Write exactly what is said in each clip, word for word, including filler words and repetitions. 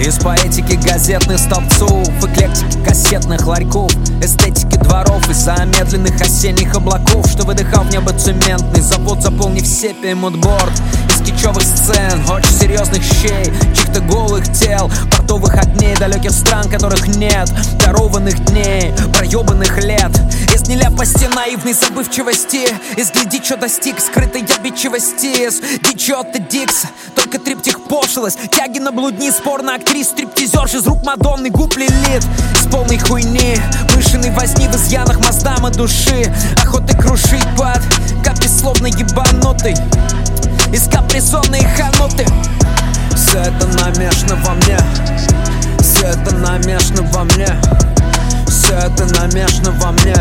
Из поэтики газетных столбцов, эклектики кассетных ларьков, эстетики дворов и замедленных осенних облаков, что выдыхал в небо цементный завод, заполнив сепием мудборд. Из кичевых сцен, очень серьезных щей, чьих-то голых тел, портовых огней далеких стран, которых нет, дарованных дней, проебанных лет. Из нелепости наивной забывчивости, из гляди, чё достиг скрытой обидчивости, из дичоты Дикса, только триптих пошлость, тяги на блудни, спор на актрис, стриптизерш из рук Мадонны, губ Лилит. С полной хуйни, мышиной возни в изъянах моздам и души, охоты крушить под капли словно ебанутый, из капризонной хануты. Все это намешано во мне, все это намешано во мне, все это намешано во мне,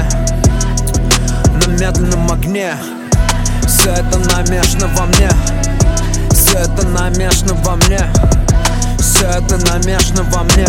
на медленном огне. Все это намешано во мне, все это намешано во мне, все это намешано во мне,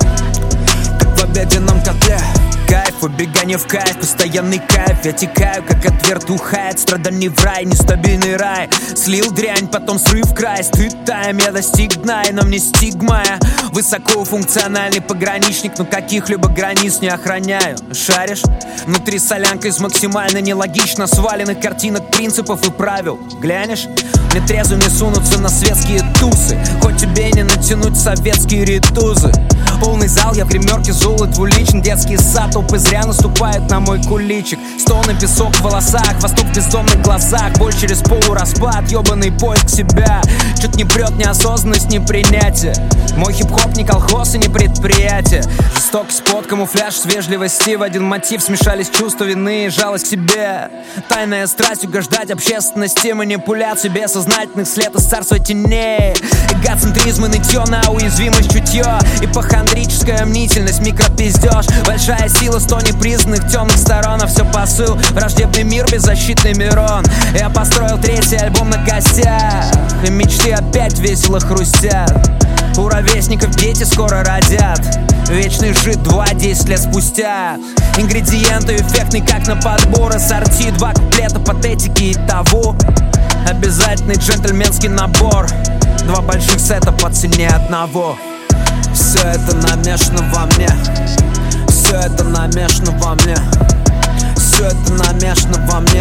как в обеденном котле. Кайф, убегание в кайф, постоянный кайф. Я текаю, как от вертуха, от страданий в рай, нестабильный рай. Слил дрянь, потом срыв край, стыд тайм, я достиг дна, и на мне стигма. Я высокофункциональный пограничник, но каких-либо границ не охраняю. Шаришь? Внутри солянка из максимально нелогично сваленных картинок, принципов и правил. Глянешь? Мне трезвым не сунуться на светские тусы, хоть тебе не натянуть советские ритузы. Полный зал, я в гримерке золот двуличен, детский сад, толпы зря наступают на мой куличик. Стоны, песок в волосах, восток в бездомных глазах, боль через полураспад, ебаный поиск себя. Чуть не прет неосознанность, непринятие. Мой хип-хоп не колхоз и не предприятие. Жестокость под камуфляж с вежливости, в один мотив смешались чувства вины и жалость к себе. Тайная страсть угождать общественности, манипуляции бессознательных след из царства теней. Эгоцентризм и нытье на уязвимость чутье, ипохондрическая мнительность, микропиздеж. Большая сила сто непризнанных темных сторон, а все посыл, враждебный мир, беззащитный Мирон. Я построил третий альбом на костях, и мечты опять весело хрустят. У ровесников дети скоро родят, вечный жид два десять лет спустя. Ингредиенты эффектные, как на подбор, ассорти, два куплета патетики и того. Обязательный джентльменский набор, два больших сета по цене одного. Все это намешано во мне, все это намешано во мне, все это намешано во мне,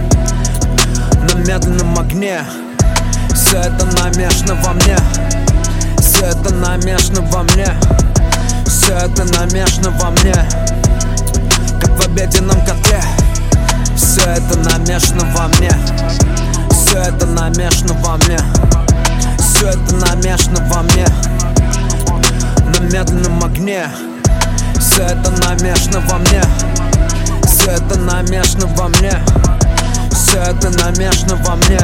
на медленном огне. Все это намешано во мне, все это намешано во мне, все это намешано во мне, как в обеденном котле. Все это намешано во мне, все это намешано во мне, все это намешано во мне, на медленном огне. Все это намешано во мне, все это намешано во мне, все это намешано во мне,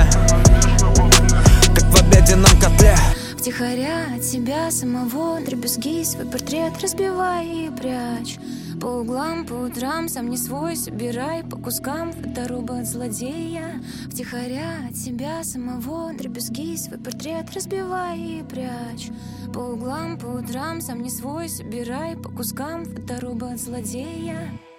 как в обеденном котле. Втихаря от себя самого дребезги свой портрет разбивай и прячь. По углам, по утрам сам не свой собирай, по кускам фоторобот злодея. Втихаря от себя самого дребезги свой портрет разбивай и прячь. По углам, по утрам сам не свой собирай, по кускам фоторобот злодея.